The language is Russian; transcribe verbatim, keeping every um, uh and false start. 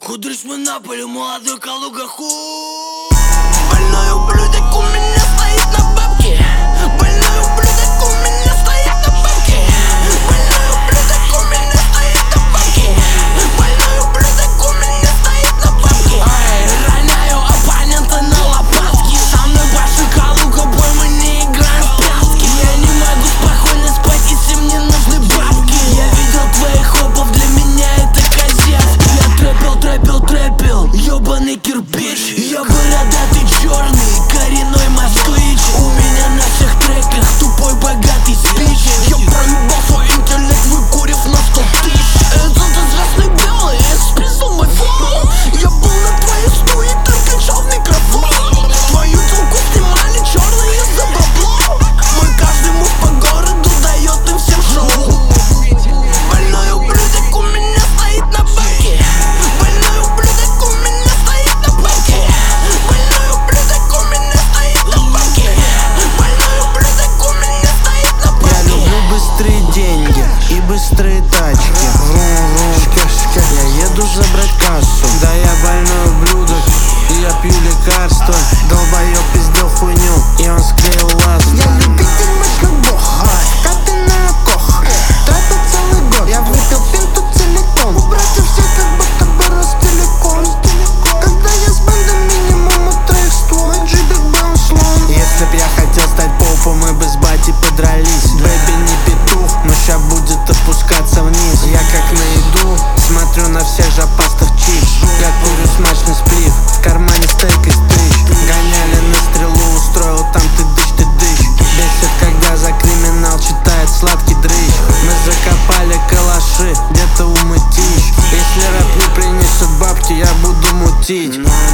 Кудришь мы на поле, молодой Калуга, ху. Больной ублюдок у меня стоит на бабке. Больной ублюдок у меня стоит на бабке. Больной ублюдок у меня стоит на бабке. Больной ублюдок у меня стоит на бабке. Ай, роняю оппонента на лопатки. Со мной Паша Калуга, бой, мы не играем в прятки. Я не могу спокойно спать, если мне нужны бабки. Я видел твоих хопов, для меня это козявки. Я трэпил, трэпил, трэпил, ёбаный кирпич. Я бородатый черный, коренной москвич. У меня на всех треках тупой богатый спич. Я проебал свой интеллект, выкурив на сто тысяч. Это известный белый, списал мой фон. Я был на твоей стуе, ты кричал в микрофон. Твою телку снимали черные за бабло. Мой каждый мув по городу дает им всем шоу. Больной ублюдок у меня стоит на бабке. Больной ублюдок у меня стоит на бабке. Больной ублюдок у меня стоит на бабке. Больной ублюдок у меня стоит на бабке. Я люблю быстрые деньги и быстрые тачки. Врум-врум, я еду забрать кассу. Да я больной ублюдок, и я пью лекарства. Долбоёб пиздел хуйню, и он склеил ласты. Я любитель мощных бог, капельная кох. Тратил целый год, я выпил пинту целиком. У братьев все как будто бы Ростелеком. Когда я с бандом, минимум от троих ствол. Мой джибик был слон. Если б я хотел стать попом, мы бы с батей подрались. Бэби не петух, но ща будет опускаться вниз. Я как на еду, смотрю на всех жопастых чипс. Я курю смачный сплив, в кармане стейк из тысяч. Гоняли на стрелу, устроил там ты дышь, ты дышь. Бесит, когда за криминал читает сладкий дрыщ. Мы закопали калаши, где-то у мытищ. Если рэп не принесет бабки, я буду мутить.